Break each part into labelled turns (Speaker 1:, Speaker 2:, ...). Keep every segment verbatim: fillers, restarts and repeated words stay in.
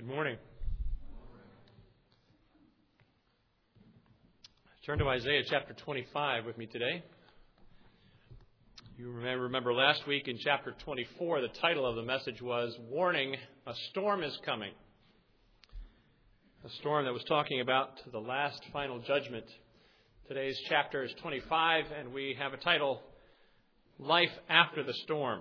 Speaker 1: Good morning. Turn to Isaiah chapter twenty-five with me today. You remember, remember last week in chapter twenty-four, the title of the message was Warning, a Storm is Coming. A storm that was talking about the last final judgment. Today's chapter is twenty-five, and we have a title, Life After the Storm.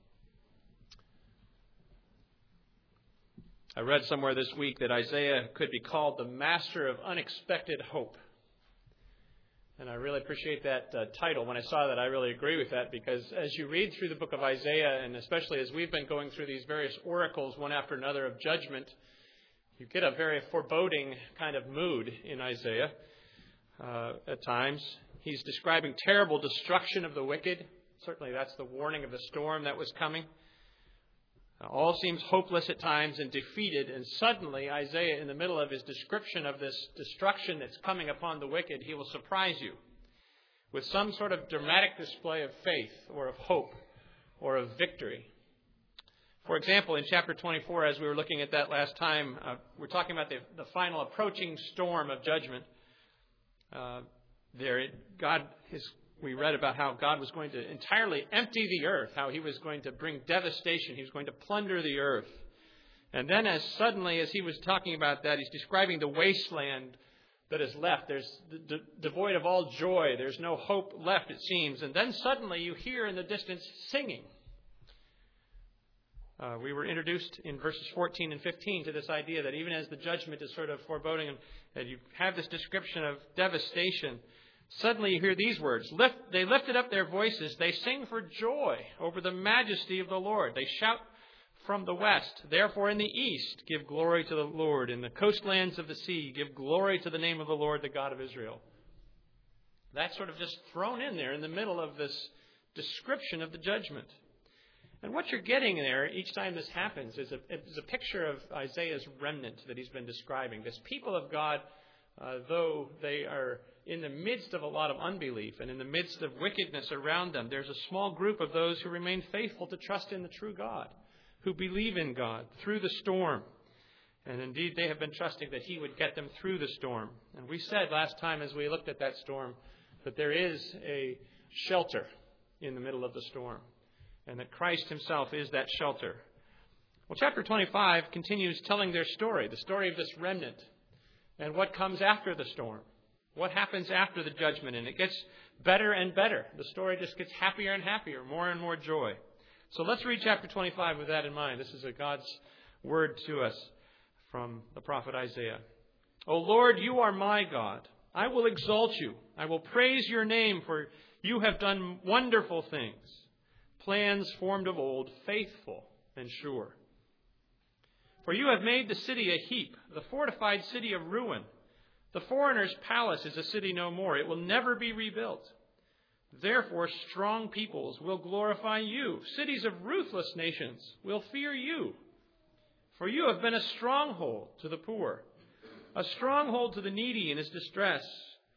Speaker 1: I read somewhere this week that Isaiah could be called the master of unexpected hope. And I really appreciate that uh, title. When I saw that, I really agree with that, because as you read through the book of Isaiah, and especially as we've been going through these various oracles one after another of judgment, you get a very foreboding kind of mood in Isaiah uh, at times. He's describing terrible destruction of the wicked. Certainly that's the warning of the storm that was coming. All seems hopeless at times and defeated, and suddenly Isaiah, in the middle of his description of this destruction that's coming upon the wicked, he will surprise you with some sort of dramatic display of faith or of hope or of victory. For example, in chapter twenty-four, as we were looking at that last time, uh, we're talking about the, the final approaching storm of judgment. Uh, there, it, God is... We read about how God was going to entirely empty the earth, how he was going to bring devastation. He was going to plunder the earth. And then as suddenly as he was talking about that, he's describing the wasteland that is left. There's de- devoid of all joy. There's no hope left, it seems. And then suddenly you hear in the distance singing. Uh, we were introduced in verses fourteen and fifteen to this idea that even as the judgment is sort of foreboding, and that you have this description of devastation, suddenly you hear these words. Lift, they lifted up their voices. They sing for joy over the majesty of the Lord. They shout from the west. Therefore in the east give glory to the Lord. In the coastlands of the sea give glory to the name of the Lord, the God of Israel. That's sort of just thrown in there in the middle of this description of the judgment. And what you're getting there each time this happens is a, is a picture of Isaiah's remnant that he's been describing. This people of God, uh, though they are in the midst of a lot of unbelief and in the midst of wickedness around them, there's a small group of those who remain faithful to trust in the true God, who believe in God through the storm. And indeed, they have been trusting that he would get them through the storm. And we said last time as we looked at that storm that there is a shelter in the middle of the storm, and that Christ himself is that shelter. Well, chapter twenty-five continues telling their story, the story of this remnant, and what comes after the storm. What happens after the judgment? And it gets better and better. The story just gets happier and happier, more and more joy. So let's read chapter twenty-five with that in mind. This is a God's word to us from the prophet Isaiah. O Lord, you are my God. I will exalt you. I will praise your name, for you have done wonderful things. Plans formed of old, faithful and sure. For you have made the city a heap, the fortified city of ruin. The foreigner's palace is a city no more. It will never be rebuilt. Therefore, strong peoples will glorify you. Cities of ruthless nations will fear you. For you have been a stronghold to the poor, a stronghold to the needy in his distress.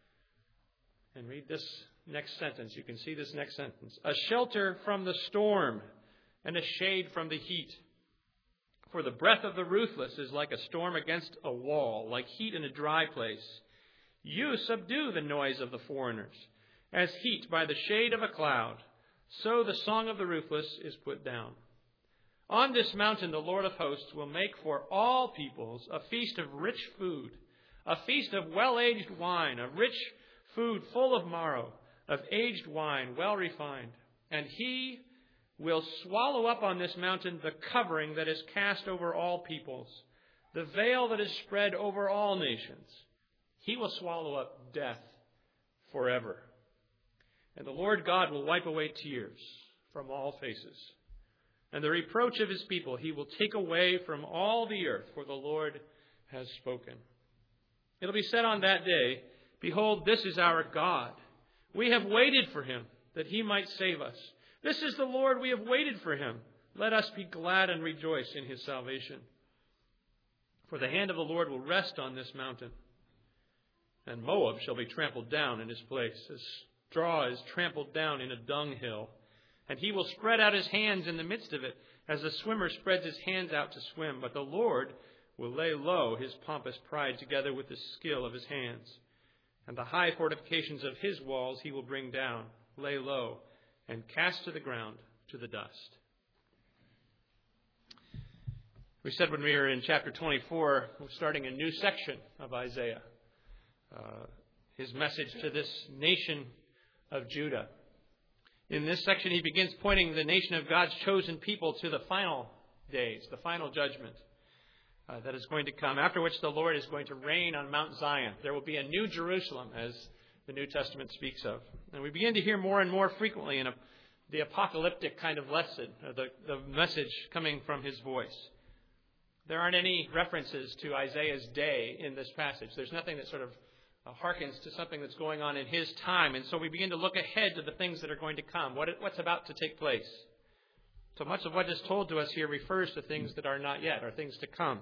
Speaker 1: And read this next sentence. You can see this next sentence. A shelter from the storm and a shade from the heat. For the breath of the ruthless is like a storm against a wall, like heat in a dry place. You subdue the noise of the foreigners, as heat by the shade of a cloud. So the song of the ruthless is put down. On this mountain the Lord of hosts will make for all peoples a feast of rich food, a feast of well-aged wine, a rich food full of marrow, of aged wine well refined. And he will swallow up on this mountain the covering that is cast over all peoples, the veil that is spread over all nations. He will swallow up death forever. And the Lord God will wipe away tears from all faces. And the reproach of his people he will take away from all the earth, for the Lord has spoken. It'll be said on that day, behold, this is our God. We have waited for him, that he might save us. This is the Lord, we have waited for him. Let us be glad and rejoice in his salvation. For the hand of the Lord will rest on this mountain, and Moab shall be trampled down in his place, as straw is trampled down in a dunghill. And he will spread out his hands in the midst of it, as a swimmer spreads his hands out to swim. But the Lord will lay low his pompous pride together with the skill of his hands. And the high fortifications of his walls he will bring down, lay low, and cast to the ground to the dust. We said when we were in chapter twenty-four, we're starting a new section of Isaiah. Uh, his message to this nation of Judah. In this section, he begins pointing the nation of God's chosen people to the final days, the final judgment uh, that is going to come, after which the Lord is going to reign on Mount Zion. There will be a new Jerusalem, as the New Testament speaks of. And we begin to hear more and more frequently in a, the apocalyptic kind of lesson, or the, the message coming from his voice. There aren't any references to Isaiah's day in this passage. There's nothing that sort of uh, harkens to something that's going on in his time. And so we begin to look ahead to the things that are going to come, what, what's about to take place. So much of what is told to us here refers to things that are not yet, or things to come.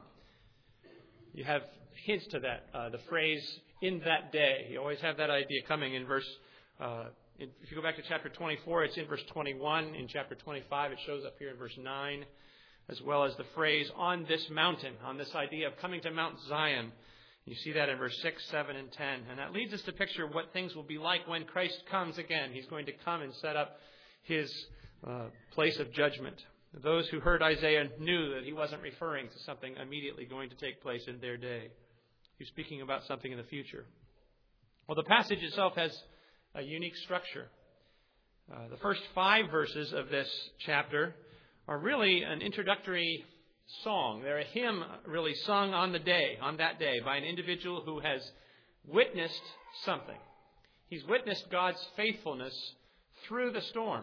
Speaker 1: You have hints to that. Uh, the phrase, in that day. You always have that idea coming in verse, uh, in, if you go back to chapter twenty-four, it's in verse twenty-one. In chapter twenty-five, it shows up here in verse nine. As well as the phrase, on this mountain, on this idea of coming to Mount Zion. You see that in verse six, seven, and ten. And that leads us to picture what things will be like when Christ comes again. He's going to come and set up his uh, place of judgment. Those who heard Isaiah knew that he wasn't referring to something immediately going to take place in their day. He's speaking about something in the future. Well, the passage itself has a unique structure. Uh, the first five verses of this chapter are really an introductory song. They're a hymn really sung on the day, on that day, by an individual who has witnessed something. He's witnessed God's faithfulness through the storm.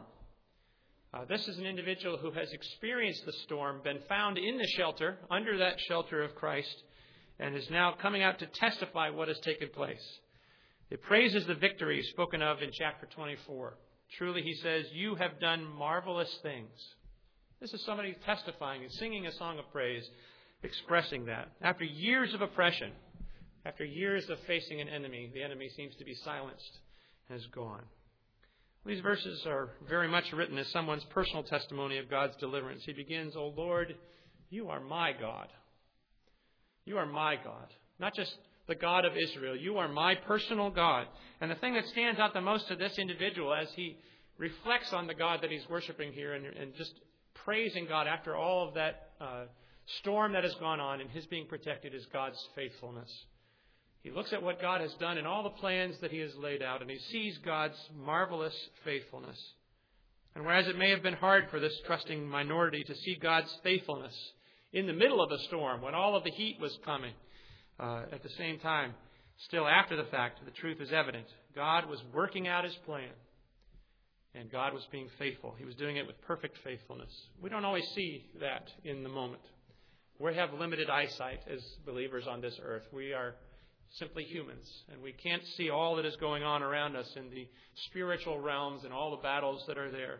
Speaker 1: Uh, this is an individual who has experienced the storm, been found in the shelter, under that shelter of Christ, and is now coming out to testify what has taken place. It praises the victory spoken of in chapter twenty-four. Truly, he says, you have done marvelous things. This is somebody testifying and singing a song of praise, expressing that. After years of oppression, after years of facing an enemy, the enemy seems to be silenced and is gone. These verses are very much written as someone's personal testimony of God's deliverance. He begins, O Lord, you are my God. You are my God. Not just the God of Israel. You are my personal God. And the thing that stands out the most to this individual as he reflects on the God that he's worshiping here and, and just praising God after all of that uh, storm that has gone on and his being protected is God's faithfulness. He looks at what God has done and all the plans that he has laid out, and he sees God's marvelous faithfulness. And whereas it may have been hard for this trusting minority to see God's faithfulness in the middle of the storm, when all of the heat was coming, uh, at the same time, still after the fact, the truth is evident. God was working out his plan. And God was being faithful. He was doing it with perfect faithfulness. We don't always see that in the moment. We have limited eyesight as believers on this earth. We are simply humans. And we can't see all that is going on around us in the spiritual realms and all the battles that are there.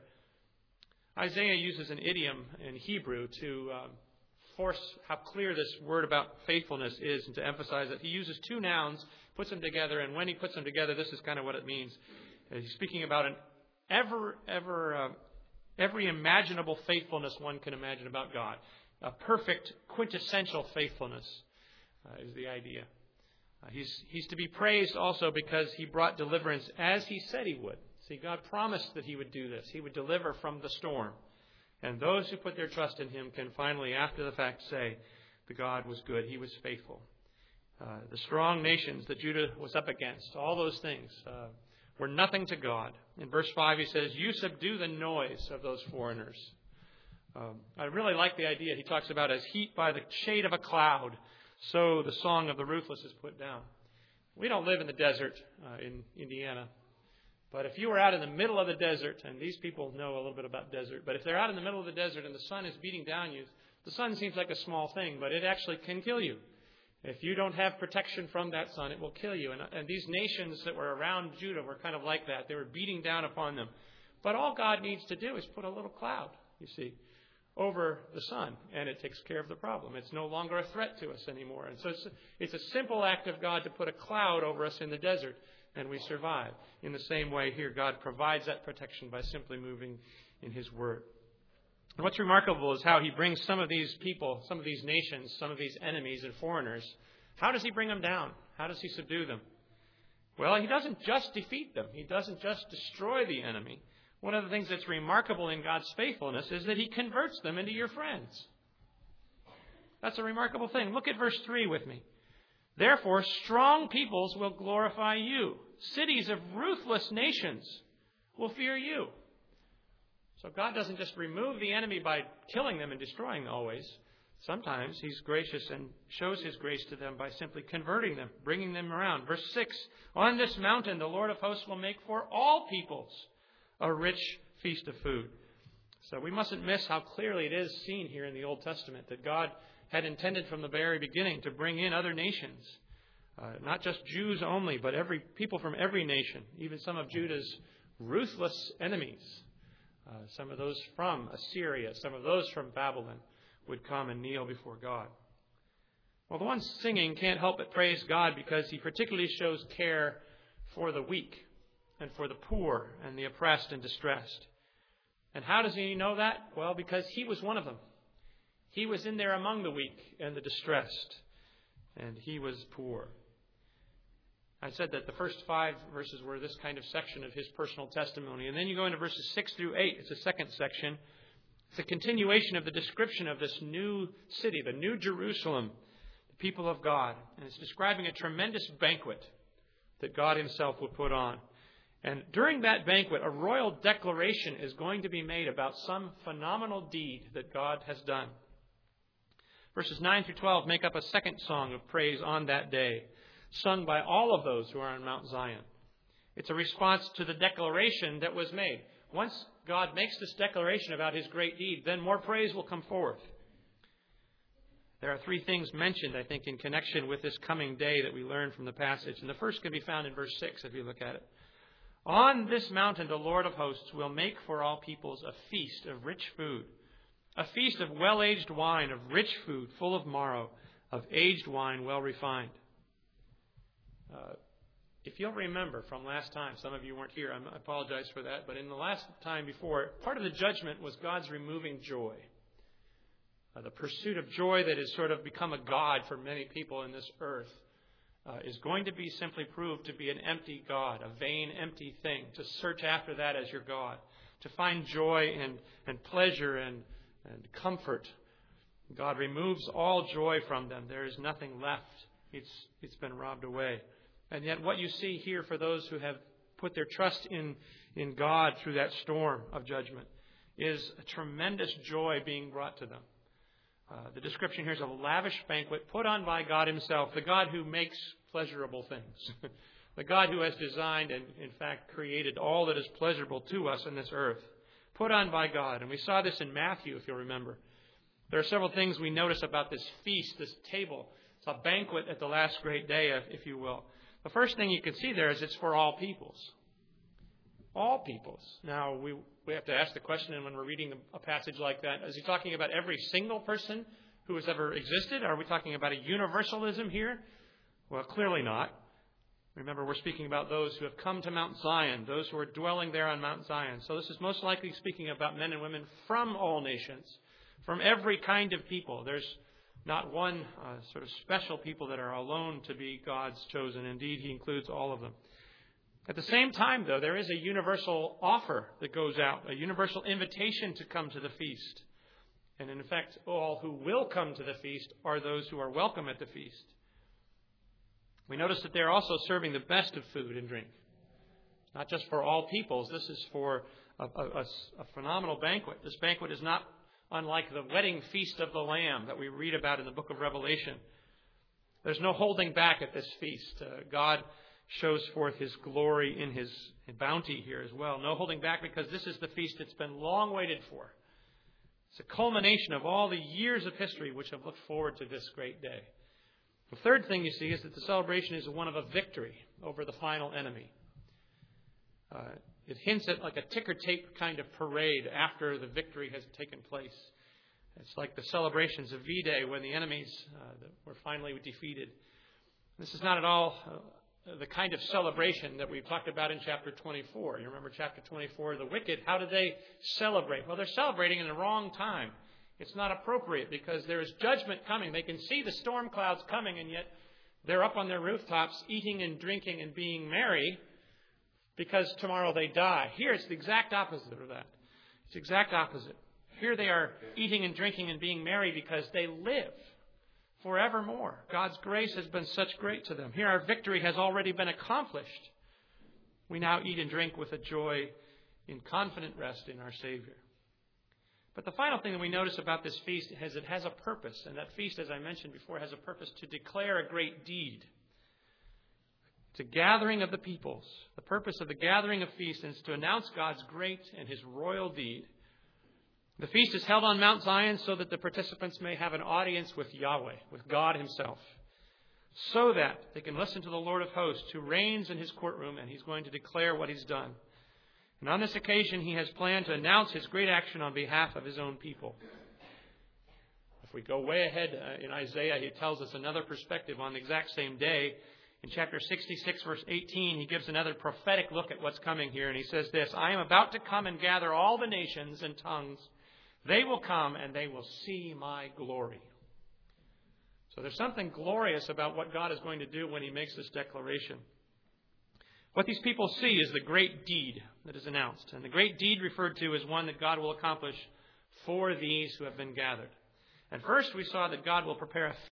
Speaker 1: Isaiah uses an idiom in Hebrew to um, force how clear this word about faithfulness is and to emphasize that he uses two nouns, puts them together, and when he puts them together, this is kind of what it means. He's speaking about an Ever, ever, uh, every imaginable faithfulness one can imagine about God. A perfect, quintessential faithfulness uh, is the idea. Uh, he's, he's to be praised also because he brought deliverance as he said he would. See, God promised that he would do this. He would deliver from the storm. And those who put their trust in him can finally, after the fact, say that God was good. He was faithful. Uh, the strong nations that Judah was up against, all those things, uh, were nothing to God. In verse five, he says, you subdue the noise of those foreigners. Um, I really like the idea. He talks about as heat by the shade of a cloud, so the song of the ruthless is put down. We don't live in the desert uh, in Indiana. But if you were out in the middle of the desert, and these people know a little bit about desert, but if they're out in the middle of the desert and the sun is beating down you, the sun seems like a small thing, but it actually can kill you. If you don't have protection from that sun, it will kill you. And, and these nations that were around Judah were kind of like that. They were beating down upon them. But all God needs to do is put a little cloud, you see, over the sun, and it takes care of the problem. It's no longer a threat to us anymore. And so it's, it's a simple act of God to put a cloud over us in the desert, and we survive. In the same way here, God provides that protection by simply moving in his word. And what's remarkable is how he brings some of these people, some of these nations, some of these enemies and foreigners. How does he bring them down? How does he subdue them? Well, he doesn't just defeat them. He doesn't just destroy the enemy. One of the things that's remarkable in God's faithfulness is that he converts them into your friends. That's a remarkable thing. Look at verse three with me. Therefore, strong peoples will glorify you. Cities of ruthless nations will fear you. So God doesn't just remove the enemy by killing them and destroying them always. Sometimes he's gracious and shows his grace to them by simply converting them, bringing them around. Verse six, on this mountain the Lord of hosts will make for all peoples a rich feast of food. So we mustn't miss how clearly it is seen here in the Old Testament that God had intended from the very beginning to bring in other nations. Uh, not just Jews only, but every people from every nation, even some of Judah's ruthless enemies. Uh, some of those from Assyria, some of those from Babylon would come and kneel before God. Well, the one singing can't help but praise God because he particularly shows care for the weak and for the poor and the oppressed and distressed. And how does he know that? Well, because he was one of them. He was in there among the weak and the distressed, and he was poor. I said that the first five verses were this kind of section of his personal testimony. And then you go into verses six through eight. It's a second section. It's a continuation of the description of this new city, the New Jerusalem, the people of God. And it's describing a tremendous banquet that God himself will put on. And during that banquet, a royal declaration is going to be made about some phenomenal deed that God has done. Verses nine through twelve make up a second song of praise on that day, sung by all of those who are on Mount Zion. It's a response to the declaration that was made. Once God makes this declaration about his great deed, then more praise will come forth. There are three things mentioned, I think, in connection with this coming day that we learn from the passage. And the first can be found in verse six, if you look at it. On this mountain the Lord of hosts will make for all peoples a feast of rich food, a feast of well-aged wine, of rich food full of marrow, of aged wine well refined. Uh, if you'll remember from last time, some of you weren't here, I apologize for that, but in the last time before, part of the judgment was God's removing joy. Uh, the pursuit of joy that has sort of become a god for many people in this earth uh, is going to be simply proved to be an empty god, a vain, empty thing. To search after that as your God, to find joy and, and pleasure and, and comfort. God removes all joy from them. There is nothing left. It's, it's been robbed away. And yet what you see here for those who have put their trust in, in God through that storm of judgment is a tremendous joy being brought to them. Uh, the description here is a lavish banquet put on by God himself, the God who makes pleasurable things, the God who has designed and, in fact, created all that is pleasurable to us in this earth, put on by God. And we saw this in Matthew, if you'll remember. There are several things we notice about this feast, this table. It's a banquet at the last great day, if you will. The first thing you can see there is it's for all peoples. All peoples. Now, we we have to ask the question, and when we're reading a passage like that, is he talking about every single person who has ever existed? Are we talking about a universalism here? Well, clearly not. Remember, we're speaking about those who have come to Mount Zion, those who are dwelling there on Mount Zion. So this is most likely speaking about men and women from all nations, from every kind of people. There's not one uh, sort of special people that are alone to be God's chosen. Indeed, he includes all of them. At the same time, though, there is a universal offer that goes out, a universal invitation to come to the feast. And in effect, all who will come to the feast are those who are welcome at the feast. We notice that they're also serving the best of food and drink. Not just for all peoples. This is for a, a, a, a phenomenal banquet. This banquet is not unlike the wedding feast of the Lamb that we read about in the book of Revelation. There's no holding back at this feast. Uh, God shows forth his glory in his bounty here as well. No holding back, because this is the feast that's been long waited for. It's a culmination of all the years of history which have looked forward to this great day. The third thing you see is that the celebration is one of a victory over the final enemy. Uh, it hints at like a ticker tape kind of parade after the victory has taken place. It's like the celebrations of V-Day when the enemies uh, were finally defeated. This is not at all uh, the kind of celebration that we talked about in chapter twenty-four. You remember chapter twenty-four, the wicked, how do they celebrate? Well, they're celebrating in the wrong time. It's not appropriate because there is judgment coming. They can see the storm clouds coming, and yet they're up on their rooftops eating and drinking and being merry because tomorrow they die. Here it's the exact opposite of that. It's the exact opposite. Here they are eating and drinking and being merry because they live forevermore. God's grace has been such great to them. Here our victory has already been accomplished. We now eat and drink with a joy in confident rest in our Savior. But the final thing that we notice about this feast is it has a purpose. And that feast, as I mentioned before, has a purpose to declare a great deed. It's a gathering of the peoples. The purpose of the gathering of feast is to announce God's great and His royal deed. The feast is held on Mount Zion so that the participants may have an audience with Yahweh, with God Himself, so that they can listen to the Lord of hosts who reigns in His courtroom, and He's going to declare what He's done. And on this occasion, He has planned to announce His great action on behalf of His own people. If we go way ahead uh, in Isaiah, He tells us another perspective on the exact same day. In chapter sixty-six, verse eighteen, He gives another prophetic look at what's coming here. And He says this, I am about to come and gather all the nations and tongues. They will come and they will see my glory. So there's something glorious about what God is going to do when He makes this declaration. What these people see is the great deed that is announced. And the great deed referred to is one that God will accomplish for these who have been gathered. And first we saw that God will prepare a